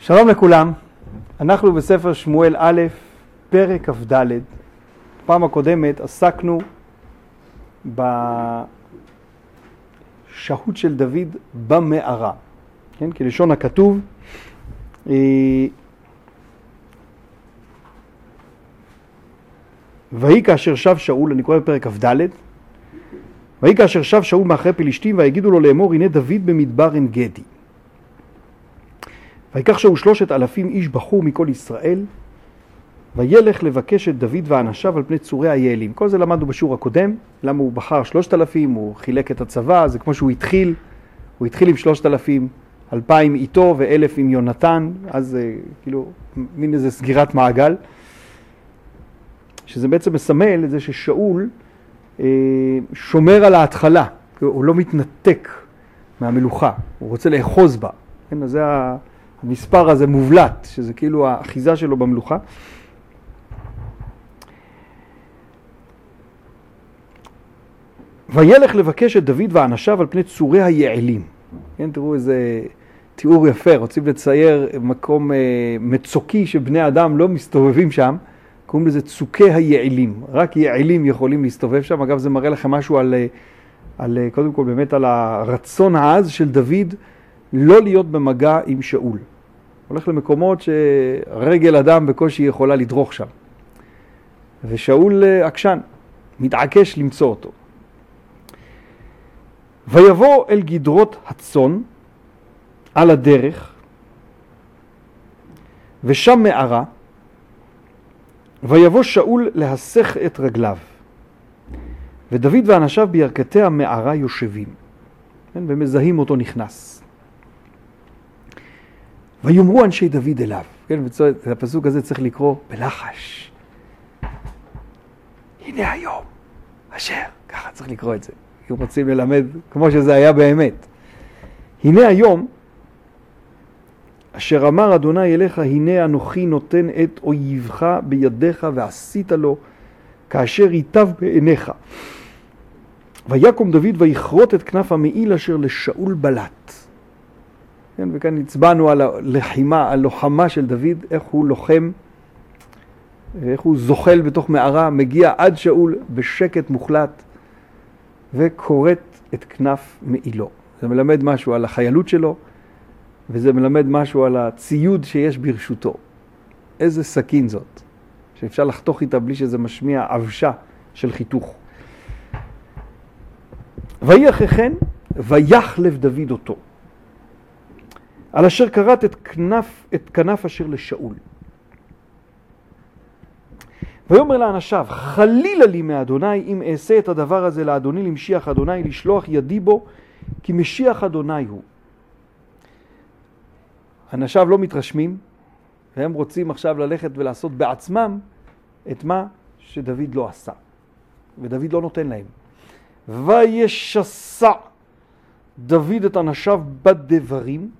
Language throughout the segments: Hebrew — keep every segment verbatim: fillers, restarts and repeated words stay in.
שלום לכולם, אנחנו בספר שמואל א', פרק כ"ד. פעם הקודמת עסקנו בשהות של דוד במערה, כן? כלשון הכתוב, ויהי כאשר שב שאול, אני קורא בפרק כ"ד, ויהי כאשר שב שאול מאחרי פלישתים, ויגידו לו לאמור, הנה דוד במדבר עין גדי. ויקח שאול שלושת אלפים איש בחור מכל ישראל, וילך לבקש את דוד ואנשיו על פני צורי היעלים. כל זה למדנו בשיעור הקודם, למה הוא בחר שלושת אלפים, הוא חילק את הצבא, זה כמו שהוא התחיל, הוא התחיל עם שלושת אלפים, אלפיים איתו ואלף עם יונתן, אז כאילו מין איזה סגירת מעגל, שזה בעצם מסמל את זה ששאול אה, שומר על ההתחלה, הוא לא מתנתק מהמלוכה, הוא רוצה לאחוז בה, כן? אז זה המספר הזה מובלט, שזה כאילו האחיזה שלו במלוכה. וילך לבקש את דוד ואנשיו על פני צורי היעלים. כן, תראו איזה תיאור יפה, רוצים לצייר מקום אה, מצוקי שבני אדם לא מסתובבים שם, קוראים לזה צוקי היעלים. רק יעלים יכולים להסתובב שם. אגב, זה מראה לכם משהו על, על, קודם כל באמת על הרצון העז של דוד לא להיות במגע עם שאול. הולך למקומות שרגל אדם בקושי יכולה לדרוך שם. ושאול עקשן, מתעקש למצוא אותו. ויבוא אל גדרות הצאן על הדרך, ושם מערה, ויבוא שאול להסך את רגליו. ודוד ואנשיו בירכתי המערה יושבים, כן? ומזהים אותו נכנס. ויאמרו אנשי דוד אליו, כן? ואת הפסוק הזה צריך לקרוא בלחש. הנה היום, אשר, ככה צריך לקרוא את זה. אם רוצים ללמד כמו שזה היה באמת. הנה היום, אשר אמר אדוני אליך, הנה אנוכי נותן את אויבך בידיך ועשית לו, כאשר ייטב בעיניך. ויקום דוד ויכרות את כנף המעיל אשר לשאול בלט. כן, וכאן הצבענו על הלחימה, על לוחמה של דוד, איך הוא לוחם, איך הוא זוחל בתוך מערה, מגיע עד שאול בשקט מוחלט, וקוראת את כנף מעילו. זה מלמד משהו על החיילות שלו, וזה מלמד משהו על הציוד שיש ברשותו. איזה סכין זאת, שאפשר לחתוך איתה בלי שזה משמיע אבשה של חיתוך. ויהי אחרי כן, ויחלב דוד אותו, על אשר קראת את כנף, את כנף אשר לשאול. ויאמר לאנשיו, חלילה לי מאדוני אם אעשה את הדבר הזה לאדוני למשיח אדוני, לשלוח ידי בו, כי משיח אדוני הוא. אנשיו לא מתרשמים, והם רוצים עכשיו ללכת ולעשות בעצמם את מה שדוד לא עשה. ודוד לא נותן להם. וישסע דוד את אנשיו בדברים,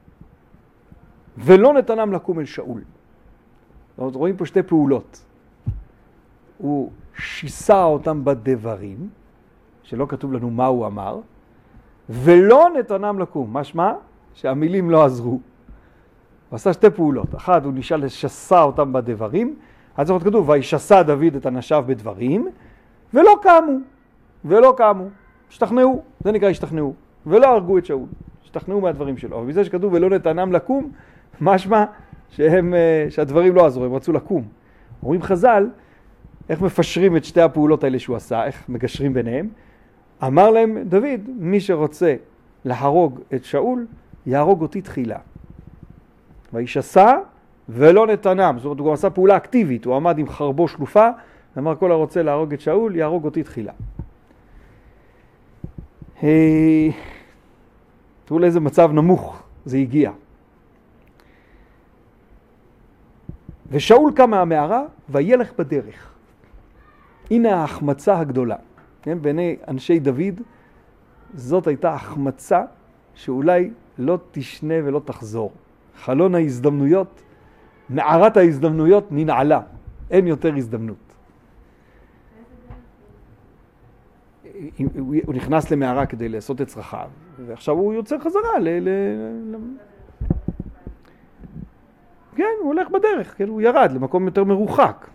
ולא נתנם לקום אל שאול. זאת אומרת, רואים פה שתי פעולות. הוא שיסע אותם בדברים, שלא כתוב לנו מה הוא אמר, ולא נתנם לקום. משמע שהמילים לא עזרו. הוא עשה שתי פעולות. אחת, הוא נשאל לשסע אותם בדברים, אז זאת כתוב, וישסע דוד את אנשיו בדברים, ולא קמו, ולא קמו. השתכנעו, זה נקרא השתכנעו, ולא הרגו את שאול. השתכנעו מהדברים שלו. אבל בזה שכתוב, ולא נתנם לקום, משמע שהם, שהדברים לא עזרו, הם רצו לקום. אומרים חז"ל, איך מפשרים את שתי הפעולות האלה שהוא עשה, איך מגשרים ביניהם. אמר להם דוד, מי שרוצה להרוג את שאול, יהרוג אותי תחילה. וישסע ולא נתנם. זאת אומרת, הוא עשה פעולה אקטיבית, הוא עמד עם חרבו שלופה, ואמר כל הרוצה להרוג את שאול, יהרוג אותי תחילה. תראו לאיזה מצב נמוך זה הגיע. ושאול קם מהמערה וילך בדרך. הנה ההחמצה הגדולה. כן? בעיני אנשי דוד, זאת הייתה החמצה שאולי לא תשנה ולא תחזור. חלון ההזדמנויות, מערת ההזדמנויות ננעלה. אין יותר הזדמנות. הוא נכנס למערה כדי לעשות את צרכיו, ועכשיו הוא יוצא חזרה ל... כן, הוא הולך בדרך, כן, הוא ירד למקום יותר מרוחק.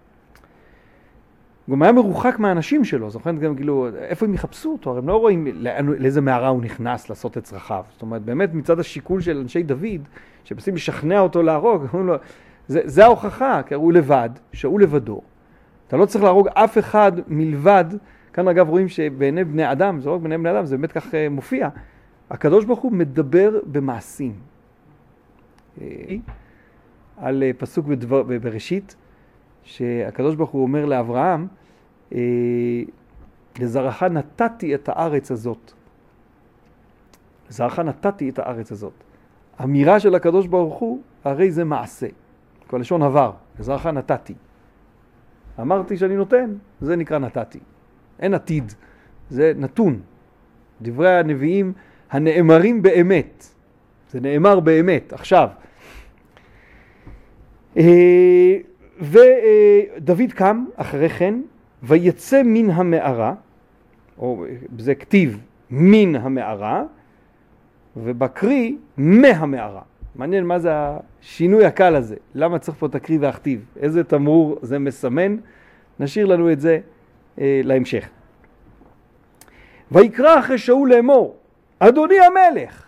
הוא גם היה מרוחק מהאנשים שלו, זוכרת גם כאילו, איפה הם יחפשו אותו? הרי הם לא רואים לאיזה מערה הוא נכנס לעשות את צרכיו. זאת אומרת, באמת מצד השיקול של אנשי דוד, שמנסים לשכנע אותו להרוג, לו, זה, זה ההוכחה, כי הוא לבד, שאול לבדו. אתה לא צריך להרוג אף אחד מלבד, כאן אגב רואים שבעיני בני אדם, זה לא רק בעיני בני אדם, זה באמת כך מופיע, הקדוש ברוך הוא מדבר במעשים. על פסוק בדבר, בראשית, שהקדוש ברוך הוא אומר לאברהם, לזרעך נתתי את הארץ הזאת. לזרעך נתתי את הארץ הזאת. אמירה של הקדוש ברוך הוא, הרי זה מעשה. כל לשון עבר, לזרעך נתתי. אמרתי שאני נותן, זה נקרא נתתי. אין עתיד, זה נתון. דברי הנביאים הנאמרים באמת. זה נאמר באמת, עכשיו. ודוד קם אחרי כן, ויצא מן המערה, או זה כתיב מן המערה, ובקרי מהמערה. מעניין מה זה השינוי הקל הזה, למה צריך פה תקריא והכתיב, איזה תמרור זה מסמן, נשאיר לנו את זה אה, להמשך. ויקרא אחרי שאול לאמור, אדוני המלך,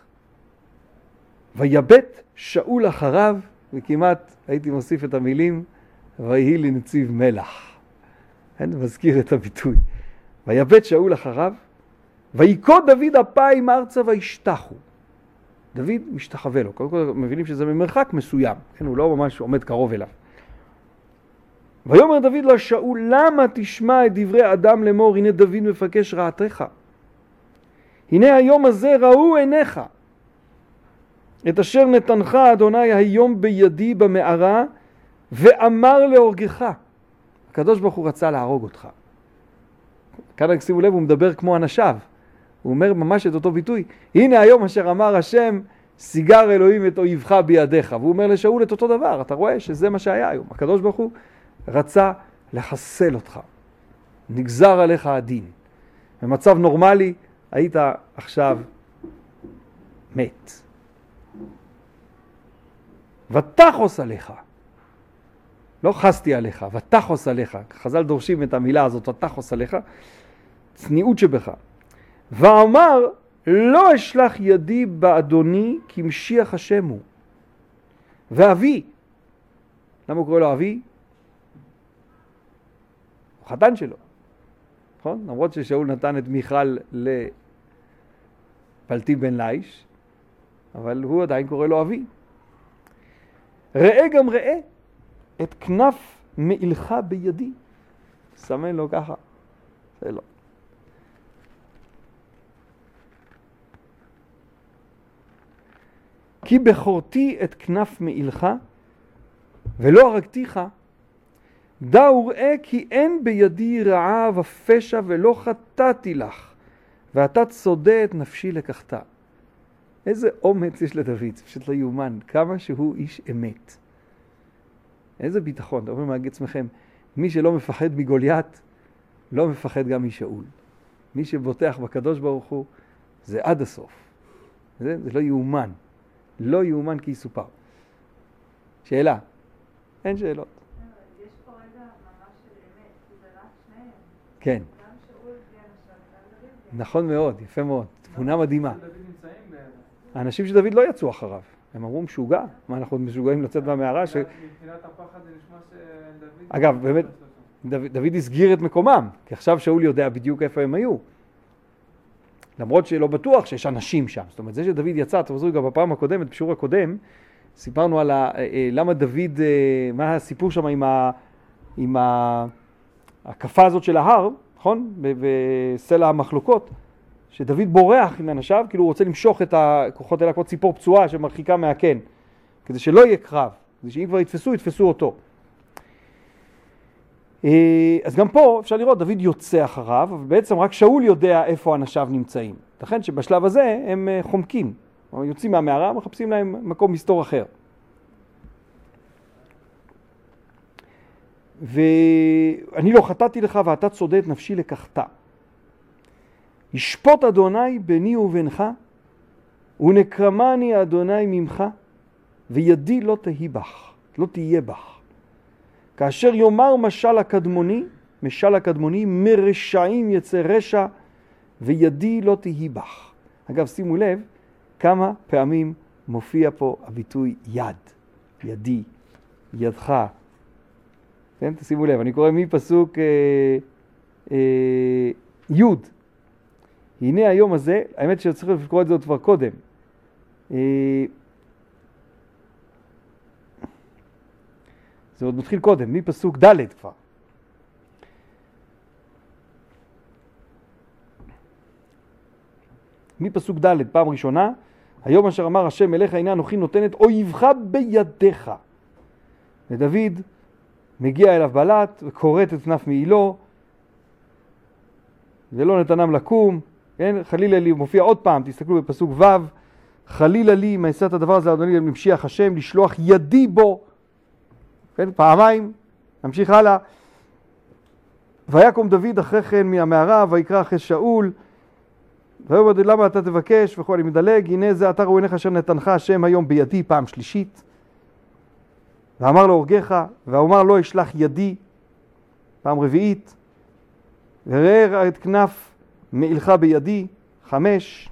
ויבט שאול אחריו, וכמעט הייתי מוסיף את המילים, ויהי לנציב מלח. אני מזכיר את הביטוי. ויבט שאול אחריו, ויקוד דוד אפיים ארצה וישתחו. דוד משתחווה לו. קודם כל מבינים שזה ממרחק מסוים. כן, הוא לא ממש עומד קרוב אליו. ויאמר דוד לשאול, למה תשמע את דברי אדם לאמור, הנה דוד מפקש רעתך. הנה היום הזה ראו עיניך. את אשר נתנך אדוני היום בידי במערה, ואמר להורגך. הקדוש ברוך הוא רצה להרוג אותך. כאן שימו לב, הוא מדבר כמו אנשיו. הוא אומר ממש את אותו ביטוי. הנה היום אשר אמר השם, סיגר אלוהים את אויבך בידיך. והוא אומר לשאול את אותו דבר. אתה רואה שזה מה שהיה היום. הקדוש ברוך הוא רצה לחסל אותך. נגזר עליך הדין. במצב נורמלי היית עכשיו מת. ותחוס עליך. לא חסתי עליך, ותחוס עליך. חז"ל דורשים את המילה הזאת, ותחוס עליך. צניעות שבך. ואמר, לא אשלח ידי באדוני, כי משיח השם הוא. ואבי. למה הוא קורא לו אבי? הוא חתן שלו. נכון? למרות ששאול נתן את מיכל לפלטי בן ליש, אבל הוא עדיין קורא לו אבי. ראה גם ראה את כנף מעילך בידי. סמן לו ככה. זה לא. כי בחורתי את כנף מעילך ולא הרגתיך, דע וראה כי אין בידי רעה ופשע ולא חטאתי לך, ואתה צודה את נפשי לקחתה. איזה אומץ יש לדוד, זה פשוט לא יאומן, כמה שהוא איש אמת. איזה ביטחון, אתם אומרים להגיד עצמכם, מי שלא מפחד מגוליית, לא מפחד גם משאול. מי שבוטח בקדוש ברוך הוא, זה עד הסוף. זה, זה לא יאומן. לא יאומן כי יסופר. שאלה. אין שאלות. יש פה רגע ממש של אמת, כי זה רק שניהם. כן. גם שאול כן עכשיו, גם דוד. נכון מאוד, יפה מאוד. תמונה מדהימה. האנשים של דוד לא יצאו אחריו. הם אמרו משוגע. מה, אנחנו משוגעים לצאת מהמערה? מבחינת הפחד זה נשמע שדוד... אגב, באמת, דוד הסגיר את מקומם, כי עכשיו שאול יודע בדיוק איפה הם היו. למרות שלא בטוח שיש אנשים שם. זאת אומרת, זה שדוד יצא, אתם חוזרים גם בפעם הקודמת, בשיעור הקודם, סיפרנו על ה, למה דוד, מה הסיפור שם עם, ה, עם ה, הקפה הזאת של ההר, נכון? בסלע המחלוקות, שדוד בורח עם אנשיו, כאילו הוא רוצה למשוך את הכוחות האלה, כמו ציפור פצועה שמרחיקה מהקן, כדי שלא יהיה קרב, כדי שאם כבר יתפסו, יתפסו אותו. אז גם פה אפשר לראות, דוד יוצא אחריו, אבל בעצם רק שאול יודע איפה אנשיו נמצאים. לכן שבשלב הזה הם חומקים, או יוצאים מהמערה, מחפשים להם מקום מסתור אחר. ואני לא חטאתי לך ואתה צודה את נפשי לקחתה. ישפוט אדוני ביני ובינך, ונקרמני אדוני ממך, וידי לא תהי בך, לא תהיה בך. כאשר יאמר משל הקדמוני, משל הקדמוני, מרשעים יצא רשע, וידי לא תהי בך. אגב, שימו לב כמה פעמים מופיע פה הביטוי יד, ידי, ידך. כן? תשימו לב, אני קורא מפסוק אה, אה, יוד. הנה היום הזה, האמת שצריך לקרוא את זה עוד כבר קודם. אה, זה עוד מתחיל קודם, מפסוק ד' כבר. מפסוק ד' פעם ראשונה, היום אשר אמר השם אליך הנה אנוכי נותן את אויבך בידיך. ודוד מגיע אליו בלט וקורט את כנף מעילו, ולא נתנם לקום, כן? חלילה לי, מופיע עוד פעם, תסתכלו בפסוק ו', חלילה לי מעשה את הדבר הזה, אדוני למשיח השם, לשלוח ידי בו, כן? פעמיים, נמשיך הלאה. ויקום דוד אחרי כן מהמערה, ויקרא אחרי שאול, ויאמר דוד למה אתה תבקש, וכו' אני מדלג, הנה זה אתה ראו עיניך אשר נתנך השם היום בידי, פעם שלישית. ואמר לו הורגך, ואומר לו אשלח ידי, פעם רביעית. וראה את כנף מעילך בידי, חמש.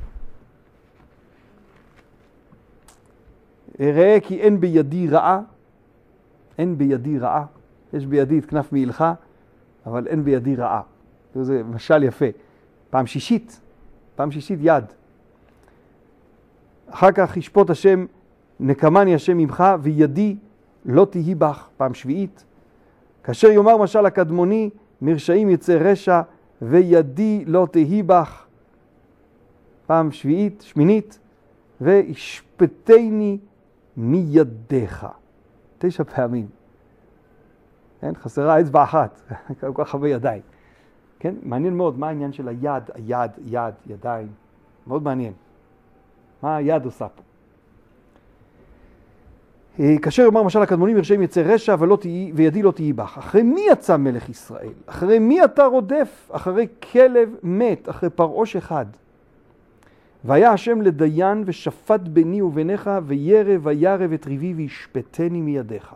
ראה כי אין בידי רעה, אין בידי רעה. יש בידי את כנף מעילך, אבל אין בידי רעה. זה משל יפה. פעם שישית, פעם שישית יד. אחר כך ישפוט השם, נקמני השם ממך, וידי לא תהי בך, פעם שביעית. כאשר יאמר משל הקדמוני, מרשעים יצא רשע, וידי לא תהי בך, פעם שביעית, שמינית. וישפטני מידיך, תשע פעמים. כן? חסרה אצבע אחת, כל כך הרבה ידיים. כן? מעניין מאוד מה העניין של היד, היד, יד, ידיים. מאוד מעניין. מה היד עושה פה? כאשר יאמר משל הקדמוני מרשעים יצא רשע ולא תהי, וידי לא תהי בך. אחרי מי יצא מלך ישראל? אחרי מי אתה רודף? אחרי כלב מת, אחרי פרעוש אחד. והיה השם לדיין ושפט ביני וביניך, וירא וירא את ריבי וישפטני מידיך.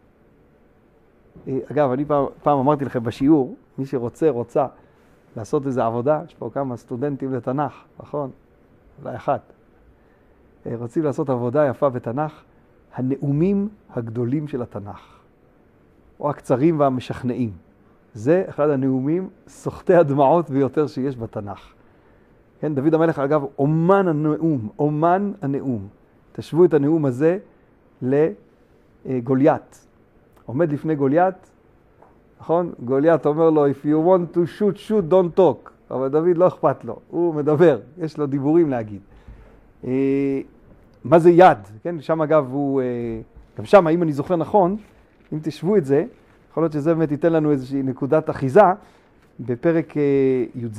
אגב, אני פעם, פעם אמרתי לכם בשיעור, מי שרוצה, רוצה לעשות איזו עבודה, יש פה כמה סטודנטים לתנ"ך, נכון? אולי אחת. רוצים לעשות עבודה יפה בתנ"ך, הנאומים הגדולים של התנ"ך, או הקצרים והמשכנעים. זה אחד הנאומים סוחטי הדמעות ביותר שיש בתנ"ך. כן, דוד המלך אגב, אומן הנאום, אומן הנאום. תשוו את הנאום הזה לגוליית. עומד לפני גוליית, נכון? גוליית אומר לו, if you want to shoot, shoot, don't talk. אבל דוד לא אכפת לו, הוא מדבר, יש לו דיבורים להגיד. מה זה יד? כן, שם אגב הוא, גם שם, אם אני זוכר נכון, אם תשבו את זה, יכול להיות שזה באמת ייתן לנו איזושהי נקודת אחיזה, בפרק י"ז,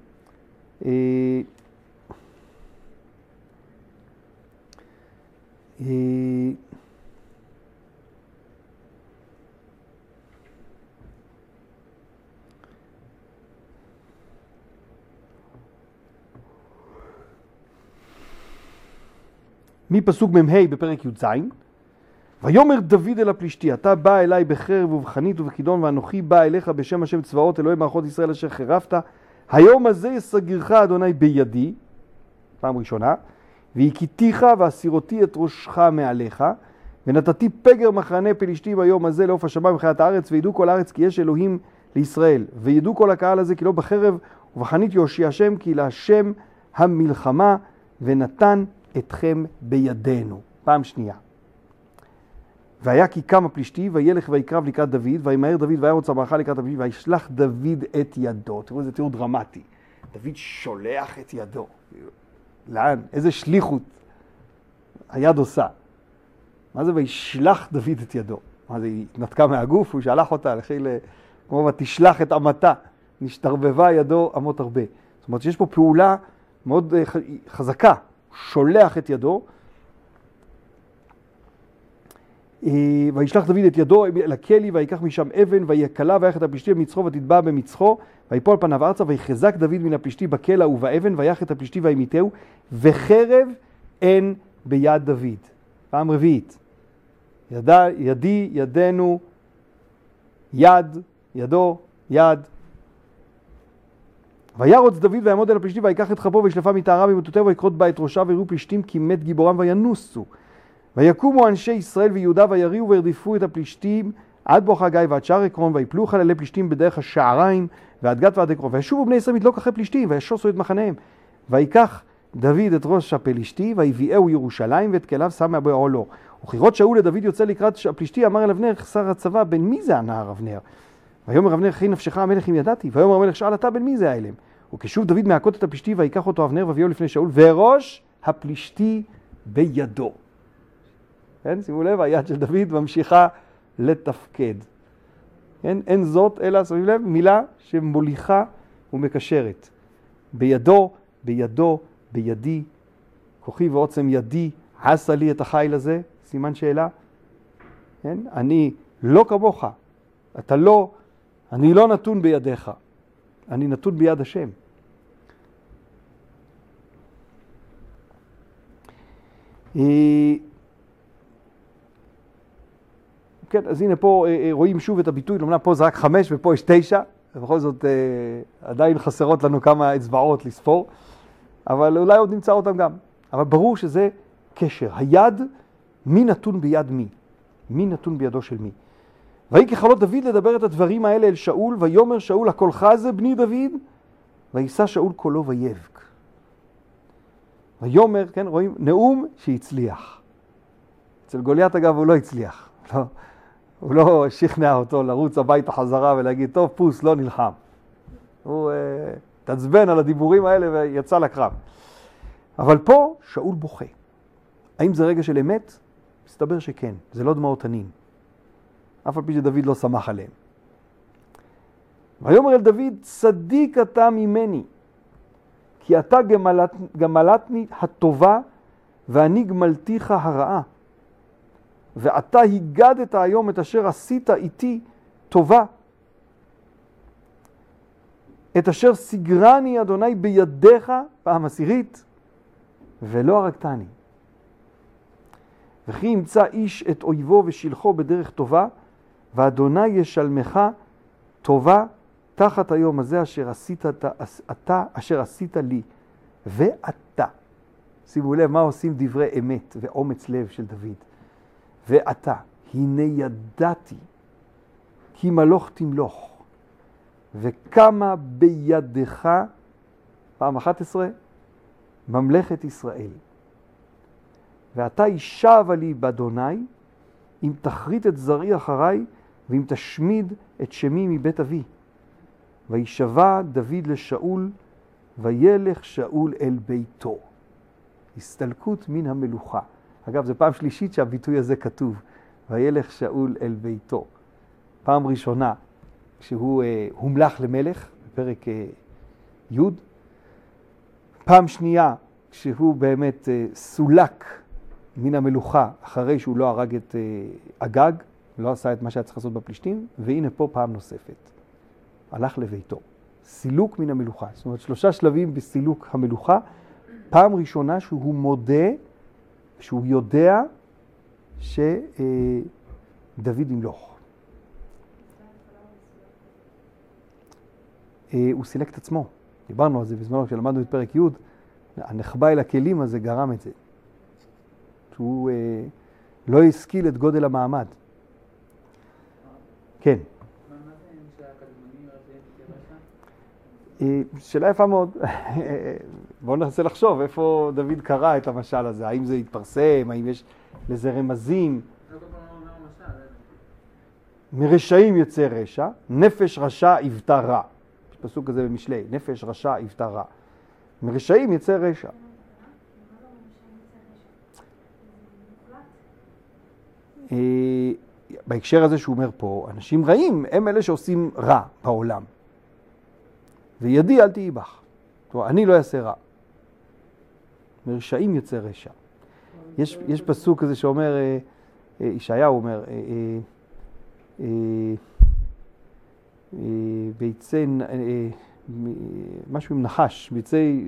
מפסוק מ"ה בפרק י"ז, ויאמר דוד אל הפלישתי, אתה בא אליי בחרב ובחנית ובכידון, ואנוכי בא אליך בשם השם צבאות אלוהי מערכות ישראל אשר חרפת, היום הזה יסגרך אדוני בידי, פעם ראשונה, והכיתיך והסירותי את ראשך מעליך, ונתתי פגר מחנה פלישתים היום הזה לעוף השמיים וחיית הארץ, וידעו כל הארץ כי יש אלוהים לישראל, וידעו כל הקהל הזה כי לא בחרב ובחנית יושיע השם, כי להשם המלחמה, ונתן אתכם בידינו. פעם שנייה. והיה כי קם הפלישתי, וילך ויקרב לקראת דוד, וימהר דוד וירוץ המערכה לקראת הפלישתי, וישלח דוד את ידו. תראו, זה תיאור דרמטי. דוד שולח את ידו. לאן? איזה שליחות היד עושה. מה זה וישלח דוד את ידו? מה זה, היא נתקה מהגוף, הוא שלח אותה, לכי ל... כמו ותשלח את עמתה, נשתרבבה ידו עמות הרבה. זאת אומרת שיש פה פעולה מאוד חזקה, שולח את ידו, וישלח דוד את ידו אל הכלי, ויקח משם אבן, ויקלה ויך את הפלישתי במצחו, ותטבע במצחו, ויפול פניו ארצה, ויחזק דוד מן הפלישתי בקלע ובאבן, ויך את הפלישתי וימיתהו, וחרב אין ביד דוד. פעם רביעית, יד, ידי, ידנו, יד, ידו, יד. וירוץ דוד ויעמוד אל הפלישתים ויקח את כפו וישלפה מטהרה במטותיו ויקרות בה את ראשה ויראו פלישתים כי מת גיבורם וינוסו. ויקומו אנשי ישראל ויהודה ויריעו וירדפו את הפלישתים עד בואכה גיא ועד שער עקרון ויפלו חללי פלישתים בדרך השעריים ועד גת ועד עקרון וישובו בני ישראל מתלוק אחרי פלישתים וישוסו את מחניהם. ויקח דוד את ראש הפלישתי ויביאהו ירושלים ואת כליו שם בעולו. וכראות שאול לדוד יוצא לקראת הפלישתי אמר אל אבנר שר הצבא בן מי זה הנער אבנר? ויאמר אבנר חי נפשך המלך אם ידעתי. ויאמר המלך שאל אתה בן מי זה האלם? וכשוב דוד מהכות את הפלישתי ויקח אותו אבנר ויביאו לפני שאול וראש הפלישתי בידו. כן, שימו לב, היד של דוד ממשיכה לתפקד. כן, אין זאת אלא, שימו לב, מילה שמוליכה ומקשרת. בידו, בידו, בידי, כוחי ועוצם ידי, עשה לי את החיל הזה, סימן שאלה. כן, אני לא כמוך, אתה לא, אני לא נתון בידיך, אני נתון ביד השם. כן, אז הנה פה רואים שוב את הביטוי, למעלה פה זה רק חמש ופה יש תשע, ובכל זאת עדיין חסרות לנו כמה אצבעות לספור, אבל אולי עוד נמצא אותם גם. אבל ברור שזה קשר. היד, מי נתון ביד מי? מי נתון בידו של מי? ויהי ככלות דוד לדבר את הדברים האלה אל שאול, ויאמר שאול הקולך זה בני דוד, ויישא שאול קולו ויבק. ויאמר, כן, רואים, נאום שהצליח. אצל גוליית אגב הוא לא הצליח. לא, הוא לא שכנע אותו לרוץ הביתה חזרה ולהגיד, טוב, פוס, לא נלחם. הוא uh, תעצבן על הדיבורים האלה ויצא לקרב. אבל פה שאול בוכה. האם זה רגע של אמת? מסתבר שכן, זה לא דמעות תנין. אף על פי שדוד לא שמח עליהם. ויאמר אל דוד, צדיק אתה ממני, כי אתה גמלת, גמלתני הטובה, ואני גמלתיך הרעה. ואתה הגדת היום את אשר עשית איתי טובה. את אשר סגרני אדוני בידיך פעם עשירית, ולא הרגתני. וכי ימצא איש את אויבו ושלחו בדרך טובה, ואדוני ישלמך טובה תחת היום הזה אשר עשית אתה, אשר עשית לי. ואתה, שימו לב מה עושים דברי אמת ואומץ לב של דוד. ואתה, הנה ידעתי, כי מלוך תמלוך, וכמה בידך, פעם אחת עשרה, ממלכת ישראל. ואתה ישב לי באדוני, אם תחריט את זרעי אחריי, ואם תשמיד את שמי מבית אבי. וישבע דוד לשאול, וילך שאול אל ביתו. הסתלקות מן המלוכה. אגב, זו פעם שלישית שהביטוי הזה כתוב, וילך שאול אל ביתו. פעם ראשונה, כשהוא אה, הומלך למלך, בפרק אה, י', פעם שנייה, כשהוא באמת אה, סולק מן המלוכה, אחרי שהוא לא הרג את אה, אגג, לא עשה את מה שהיה צריך לעשות בפלישתים, והנה פה פעם נוספת. הלך לביתו. סילוק מן המלוכה. זאת אומרת, שלושה שלבים בסילוק המלוכה. פעם ראשונה שהוא מודה, שהוא יודע שדוד ימלוך. הוא סילק את עצמו. דיברנו על זה בזמנו כשלמדנו את פרק י', הנחבא אל הכלים הזה גרם את זה. שהוא לא השכיל את גודל המעמד. כן. שאלה יפה מאוד. בואו ננסה לחשוב איפה דוד קרא את המשל הזה. האם זה התפרסם, האם יש לזה רמזים. מרשעים יוצא רשע, נפש רשע יבטא רע. יש פסוק כזה במשלי, נפש רשע יבטא רע. מרשעים יוצא רשע. בהקשר הזה שהוא אומר פה, אנשים רעים הם אלה שעושים רע בעולם. וידי אל תהי בך. אני לא אעשה רע. מרשעים יוצא רשע. יש, יש פסוק כזה שאומר, ישעיהו אומר, ביצי, משהו עם נחש, ביצי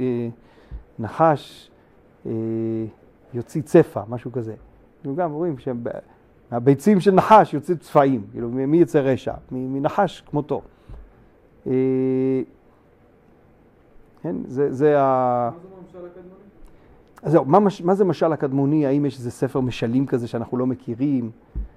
נחש יוציא צפה, משהו כזה. אנחנו גם רואים מהביצים של נחש יוצאים צפעים, כאילו מי יצא רשע? מנחש כמותו. כן, זה, זה ה... מה זה המשל הקדמוני? אז זהו, מה, מה זה משל הקדמוני? האם יש איזה ספר משלים כזה שאנחנו לא מכירים?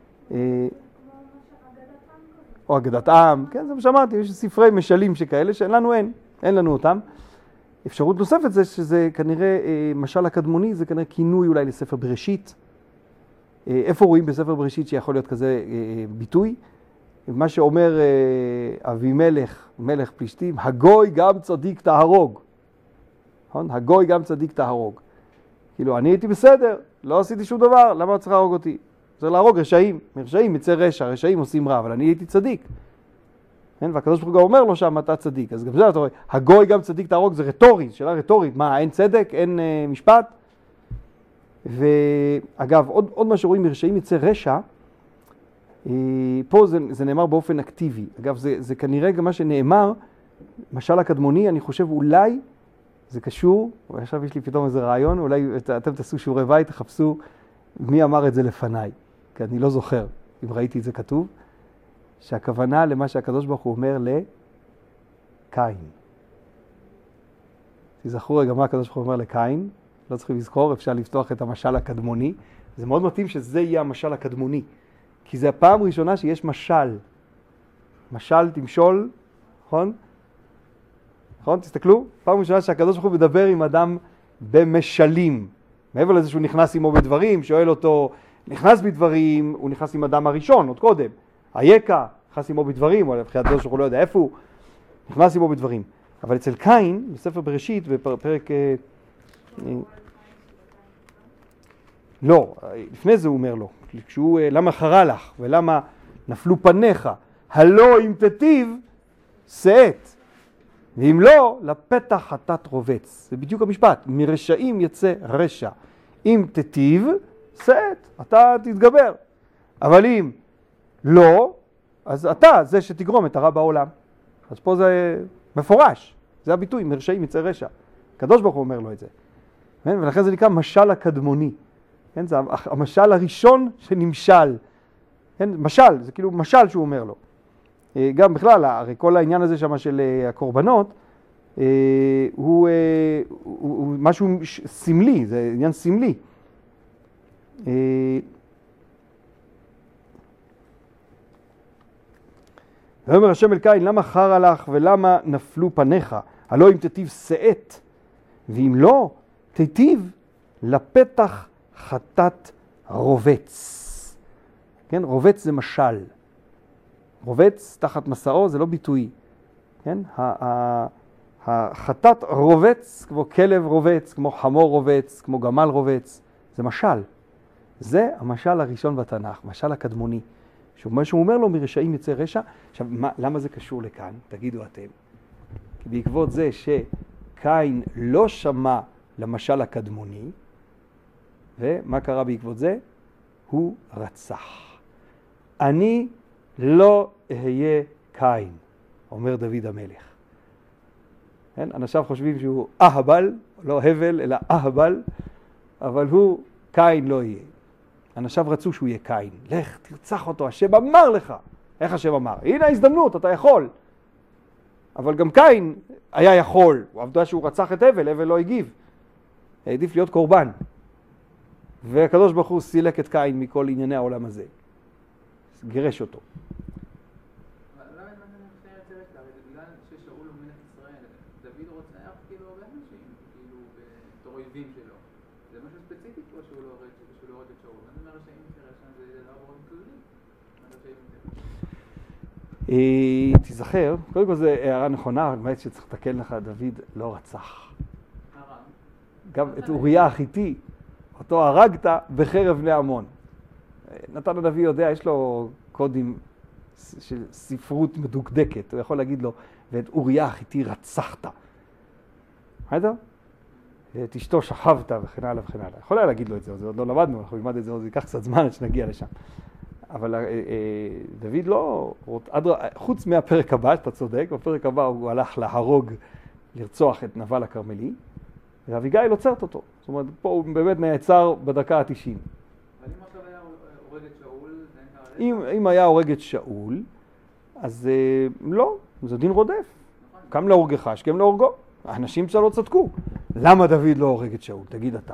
או אגדת עם, כן, זה מה שאמרתי, יש ספרי משלים שכאלה שאין לנו אין, אין לנו אותם. אפשרות נוספת זה שזה כנראה, משל הקדמוני זה כנראה כינוי אולי לספר בראשית. איפה רואים בספר בראשית שיכול להיות כזה ביטוי? מה שאומר אבימלך, מלך פלישתים, הגוי גם צדיק תהרוג. הגוי גם צדיק תהרוג. כאילו, אני הייתי בסדר, לא עשיתי שום דבר, למה צריך להרוג אותי? צריך להרוג רשעים, מרשעים יצא רשע, רשעים עושים רע, אבל אני הייתי צדיק. והקדוש ברוך הוא אומר לו שם, אתה צדיק. אז גם זה אתה רואה, הגוי גם צדיק תהרוג, זה רטורי, שאלה רטורית. מה, אין צדק, אין uh, משפט? ואגב, עוד, עוד מה שרואים מרשעים יצא רשע, uh, פה זה, זה נאמר באופן אקטיבי. אגב, זה, זה כנראה גם מה שנאמר, משל הקדמוני, אני חושב אולי זה קשור, ועכשיו יש לי פתאום איזה רעיון, אולי אתם תעשו שיעורי בית, תחפשו מי אמר את זה לפניי, כי אני לא זוכר אם ראיתי את זה כתוב, שהכוונה למה שהקדוש ברוך הוא אומר לקין. תזכרו רגע מה הקדוש ברוך הוא אומר לקין, לא צריכים לזכור, אפשר לפתוח את המשל הקדמוני. זה מאוד מתאים שזה יהיה המשל הקדמוני, כי זה הפעם הראשונה שיש משל. משל תמשול, נכון? נכון? תסתכלו, פעם ראשונה שהקדוש ברוך הוא מדבר עם אדם במשלים. מעבר לזה שהוא נכנס עמו בדברים, שואל אותו, נכנס בדברים, הוא נכנס עם אדם הראשון, עוד קודם. היקה, נכנס עמו בדברים, או לבחינת הקדוש ברוך הוא לא יודע איפה הוא, נכנס עמו בדברים. אבל אצל קין, בספר בראשית, בפרק... אה, אה, לא, לפני זה הוא אומר לו, כשהוא, אה, למה חרה לך, ולמה נפלו פניך, הלא אם תטיב, שאת. ואם לא, לפתח חטאת רובץ. זה בדיוק המשפט. מרשעים יצא רשע. אם תטיב, שאת. אתה תתגבר. אבל אם לא, אז אתה זה שתגרום את הרע בעולם. אז פה זה מפורש. זה הביטוי, מרשעים יצא רשע. הקדוש ברוך הוא אומר לו את זה. ולכן זה נקרא משל הקדמוני. זה המשל הראשון שנמשל. משל, זה כאילו משל שהוא אומר לו. גם בכלל, הרי כל העניין הזה שם של הקורבנות, הוא, הוא, הוא משהו סמלי, זה עניין סמלי. ואומר השם אל קין, למה חרה לך ולמה נפלו פניך? הלא אם תטיב שאת, ואם לא, תטיב לפתח חטאת רובץ. כן, רובץ זה משל. רובץ תחת מסעו זה לא ביטוי, כן? החטאת רובץ כמו כלב רובץ, כמו חמור רובץ, כמו גמל רובץ, זה משל. זה המשל הראשון בתנ"ך, משל הקדמוני. מה שהוא אומר לו, מרשעים יצא רשע. עכשיו, מה, למה זה קשור לכאן? תגידו אתם. כי בעקבות זה שקין לא שמע למשל הקדמוני, ומה קרה בעקבות זה? הוא רצח. אני לא אהיה קין, אומר דוד המלך. כן? אנשיו חושבים שהוא אהבל, לא הבל, אלא אהבל, אבל הוא קין לא יהיה. אנשיו רצו שהוא יהיה קין. לך, תרצח אותו, השם אמר לך. איך השם אמר? הנה ההזדמנות, אתה יכול. אבל גם קין היה יכול. הוא עבדה שהוא רצח את הבל, הבל לא הגיב. העדיף להיות קורבן. והקדוש ברוך הוא סילק את קין מכל ענייני העולם הזה. גירש אותו. תזכר, קודם כל זו הערה נכונה, באמת שצריך לתקן לך, דוד לא רצח. גם את אוריה החיתי, אותו הרגת בחרב בני עמון. נתן הנביא יודע, יש לו קודים של ספרות מדוקדקת, הוא יכול להגיד לו, ואת אוריה החיתי רצחת. ראית? את אשתו שכבת וכן הלאה וכן הלאה. יכול היה להגיד לו את זה, זה עוד לא למדנו, אנחנו נלמד את זה, זה ייקח קצת זמן עד שנגיע לשם. אבל דוד לא, חוץ מהפרק הבא, שאתה צודק, בפרק הבא הוא הלך להרוג, לרצוח את נבל הכרמלי, ואביגיל עוצרת אותו. זאת אומרת, פה הוא באמת נעצר בדקה ה-תשעים. אבל אם עכשיו היה הורג את שאול, אם, אם היה הורג את שאול, אז אה, לא, זה דין רודף. קם להורגך, השכם להורגו. האנשים צה לא צדקו. למה דוד לא הורג את שאול? תגיד אתה.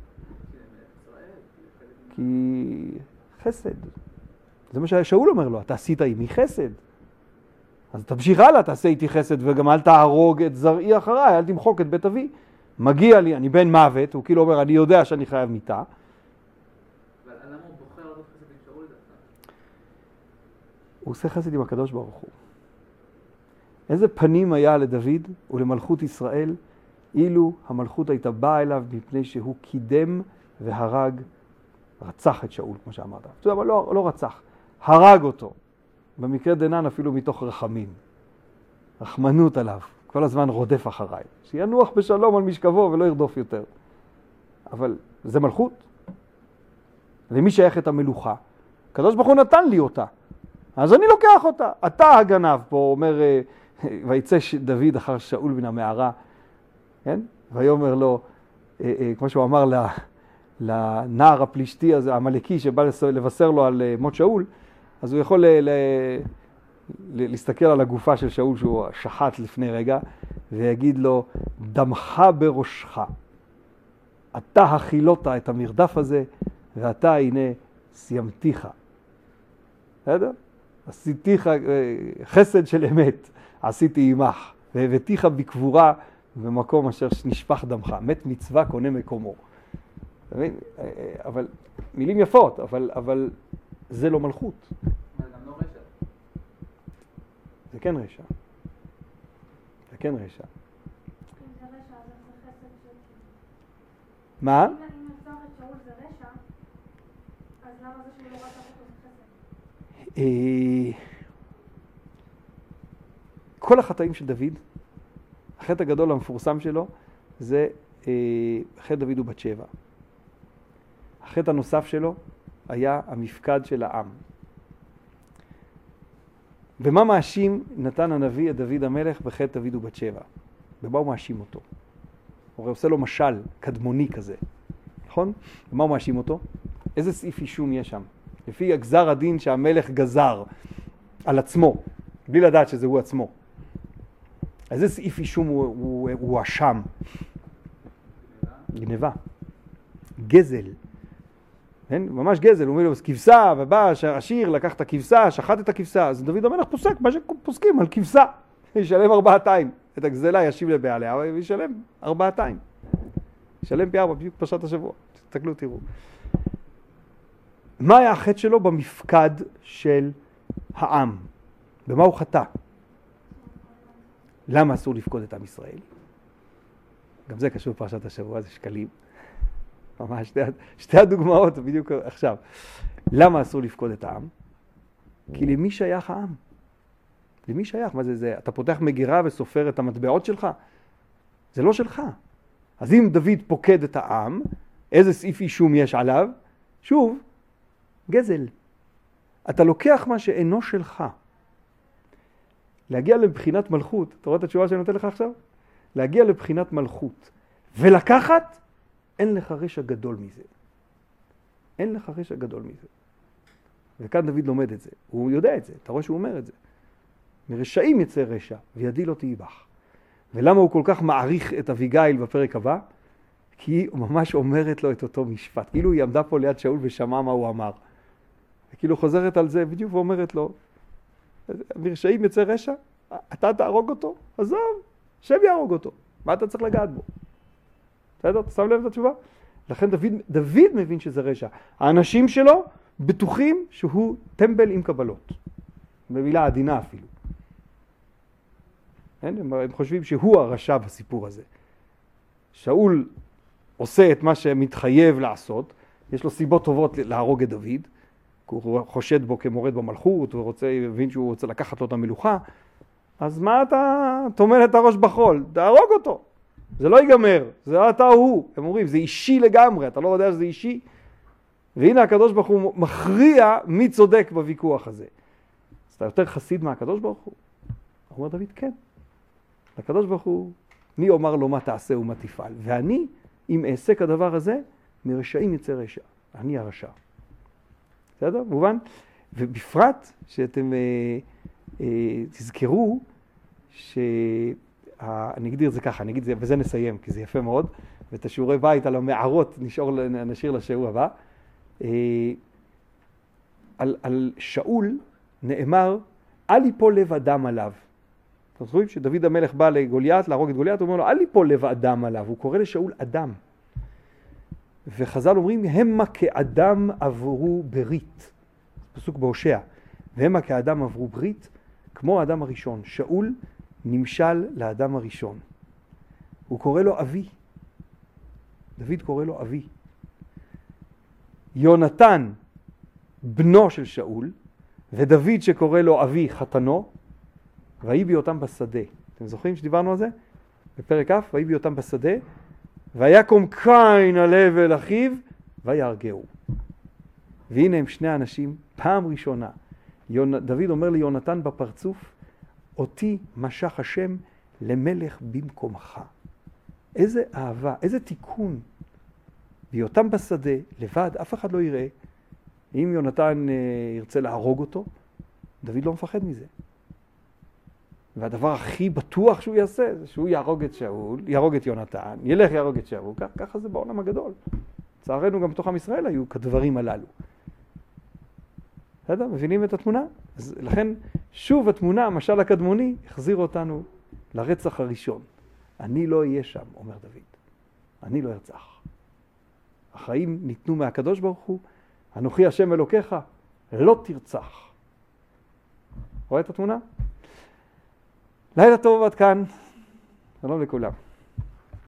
כי חסד. זה מה ששאול אומר לו, אתה עשית עימי חסד. אז תמשיך הלאה, תעשה איתי חסד, וגם אל תהרוג את זרעי אחריי, אל תמחוק את בית אבי. מגיע לי, אני בן מוות, הוא כאילו אומר, אני יודע שאני חייב מיתה. אבל למה הוא בוחר לעשות חסד עם שאול דווקא? הוא עושה חסד עם הקדוש ברוך הוא. איזה פנים היה לדוד ולמלכות ישראל, אילו המלכות הייתה באה אליו מפני שהוא קידם והרג, רצח את שאול, כמו שאמרת. אתה יודע, אבל לא, לא רצח, הרג אותו. במקרה דנן אפילו מתוך רחמים. רחמנות עליו, כל הזמן רודף אחריי. שינוח בשלום על משכבו ולא ירדוף יותר. אבל זה מלכות. למי שייך את המלוכה? הקדוש ברוך הוא נתן לי אותה. אז אני לוקח אותה. אתה הגנב פה, אומר, ויצא דוד אחר שאול מן המערה, כן? ויאמר לו, כמו שהוא אמר לנער הפלישתי הזה, המלאקי שבא לבשר לו על מות שאול, אז הוא יכול ל- ל- להסתכל על הגופה של שאול שהוא שחט לפני רגע, ויגיד לו, דמך בראשך. אתה הכילות את המרדף הזה, ואתה הנה סיימתיך. בסדר? עשיתיך חסד של אמת, עשיתי עמך, והבאתיך בקבורה במקום אשר נשפך דמך. מת מצווה קונה מקומו. אבל מילים יפות, אבל, אבל זה לא מלכות. אבל גם לא רשע. זה כן רשע. זה כן רשע. אם זה רשע, אז זה חסד של... מה? אם נרצח את שאול זה רשע, אז למה זה שהוא לא רצח אותו זה חסד? אה, כל החטאים של דוד, החטא הגדול המפורסם שלו, זה אה, חטא דוד ובת שבע. החטא הנוסף שלו היה המפקד של העם. במה מאשים נתן הנביא את דוד המלך בחטא דוד ובת שבע? במה הוא מאשים אותו? הוא עושה לו משל קדמוני כזה, נכון? במה הוא מאשים אותו? איזה סעיף אישום יש שם? לפי הגזר הדין שהמלך גזר על עצמו, בלי לדעת שזה הוא עצמו. איזה סעיף אישום הוא, הוא, הוא אשם? גנבה. גזל. כן? ממש גזל, הוא אומר לו, כבשה, ובא השיר, לקח את הכבשה, שחט את הכבשה, אז דוד המלך פוסק, מה שפוסקים על כבשה, ישלם ארבעתיים, את הגזלה ישיב לבעליה, וישלם ארבעתיים, ישלם פי ארבע, בדיוק פרשת השבוע, תסתכלו, תראו. מה היה החטא שלו במפקד של העם? במה הוא חטא? למה אסור לפקוד את עם ישראל? גם זה קשור פרשת השבוע, זה שקלים. ממש, שתי, שתי הדוגמאות בדיוק עכשיו. למה אסור לפקוד את העם? כי למי שייך העם? למי שייך? מה זה זה? אתה פותח מגירה וסופר את המטבעות שלך? זה לא שלך. אז אם דוד פוקד את העם, איזה סעיף אישום יש עליו? שוב, גזל. אתה לוקח מה שאינו שלך. להגיע לבחינת מלכות, אתה רואה את התשובה שאני נותן לך עכשיו? להגיע לבחינת מלכות ולקחת, אין לך רשע גדול מזה. אין לך רשע גדול מזה. וכאן דוד לומד את זה. הוא יודע את זה. אתה רואה שהוא אומר את זה. מרשעים יצא רשע, וידי לא תיבח. ולמה הוא כל כך מעריך את אביגיל בפרק הבא? כי היא ממש אומרת לו את אותו משפט. כאילו היא עמדה פה ליד שאול ושמעה מה הוא אמר. וכאילו חוזרת על זה בדיוק ואומרת לו, מרשעים יצא רשע? אתה תהרוג אותו? עזוב, שב יהרוג אותו. מה אתה צריך לגעת בו? בסדר? אתה שם לב את התשובה? לכן דוד, דוד מבין שזה רשע. האנשים שלו בטוחים שהוא טמבל עם קבלות. במילה עדינה אפילו. הם, הם חושבים שהוא הרשע בסיפור הזה. שאול עושה את מה שמתחייב לעשות, יש לו סיבות טובות להרוג את דוד, הוא חושד בו כמורד במלכות, הוא רוצה, מבין שהוא רוצה לקחת לו את המלוכה, אז מה אתה תומל את הראש בחול? תהרוג אותו. זה לא ייגמר, זה לא אתה הוא. הם אומרים, זה אישי לגמרי, אתה לא יודע שזה אישי. והנה הקדוש ברוך הוא מכריע מי צודק בוויכוח הזה. אז אתה יותר חסיד מהקדוש ברוך הוא? הוא אומר דוד, כן. הקדוש ברוך הוא, מי אומר לו מה תעשה ומה תפעל? ואני, אם אעשה כדבר הזה, מרשעים יצא רשע. אני הרשע. בסדר? מובן? ובפרט שאתם אה, אה, תזכרו ש... אני אגדיר את זה ככה, אני אגיד את זה, וזה נסיים, כי זה יפה מאוד, ואת השיעורי בית על המערות נשאר, נשאיר לשעור הבא. על, על שאול נאמר, אל יפול לב אדם עליו. אתם זוכרים שדוד המלך בא לגוליית, להרוג את גוליית, הוא אומר לו, אל יפול לב אדם עליו, הוא קורא לשאול אדם. וחז"ל אומרים, המה כאדם עברו ברית. פסוק בהושע, והמה כאדם עברו ברית, כמו האדם הראשון. שאול נמשל לאדם הראשון. הוא קורא לו אבי. דוד קורא לו אבי. יונתן, בנו של שאול, ודוד שקורא לו אבי חתנו, ויהי אותם בשדה. אתם זוכרים שדיברנו על זה? בפרק א', ויהי אותם בשדה, ויקום קין הלב אל אחיו, ויהרגהו. והנה הם שני אנשים, פעם ראשונה. יונ... דוד אומר ליונתן בפרצוף, אותי משך השם למלך במקומך. איזה אהבה, איזה תיקון. בהיותם בשדה, לבד, אף אחד לא יראה. אם יונתן אה, ירצה להרוג אותו, דוד לא מפחד מזה. והדבר הכי בטוח שהוא יעשה, זה שהוא יהרוג את שאול, יהרוג את יונתן, ילך יהרוג את שאול, כך, ככה זה בעולם הגדול. לצערנו גם בתוך עם ישראל היו כדברים הללו. בסדר? מבינים את התמונה? אז לכן שוב התמונה, המשל הקדמוני, החזיר אותנו לרצח הראשון. אני לא אהיה שם, אומר דוד. אני לא ארצח. החיים ניתנו מהקדוש ברוך הוא, אנוכי השם אלוקיך, לא תרצח. רואה את התמונה? לילה טוב עד כאן. שלום לכולם.